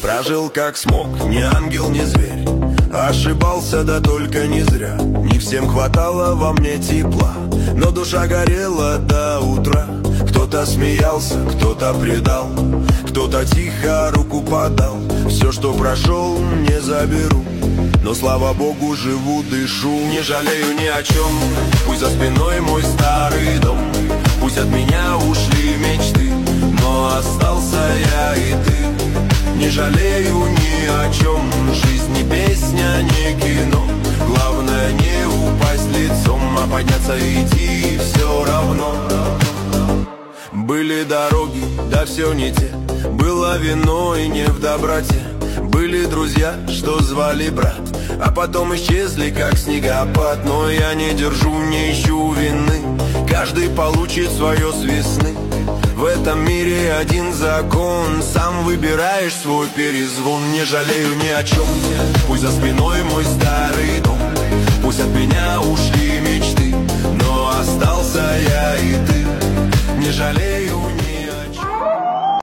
Прожил как смог, ни ангел, ни зверь. Ошибался, да только не зря. Не всем хватало во мне тепла, но душа горела до утра. Кто-то смеялся, кто-то предал, кто-то тихо руку подал. Все, что прошел, не заберу, но слава богу, живу, дышу. Не жалею ни о чем, пусть за спиной мой старый дом, пусть от меня ушли мечты, но остался я и ты. Не жалею ни о чем, жизнь не песня, не кино. Главное не упасть лицом, а подняться и идти все равно. Были дороги, да все не те, было вино и не в доброте. Были друзья, что звали брат, а потом исчезли, как снегопад. Но я не держу, не ищу вины, каждый получит свое с весны. В этом мире один закон, сам выбираешь свой перезвон. Не жалею ни о чем, пусть за спиной мой старый дом, пусть от меня ушли мечты, но остался я и ты. Не жалею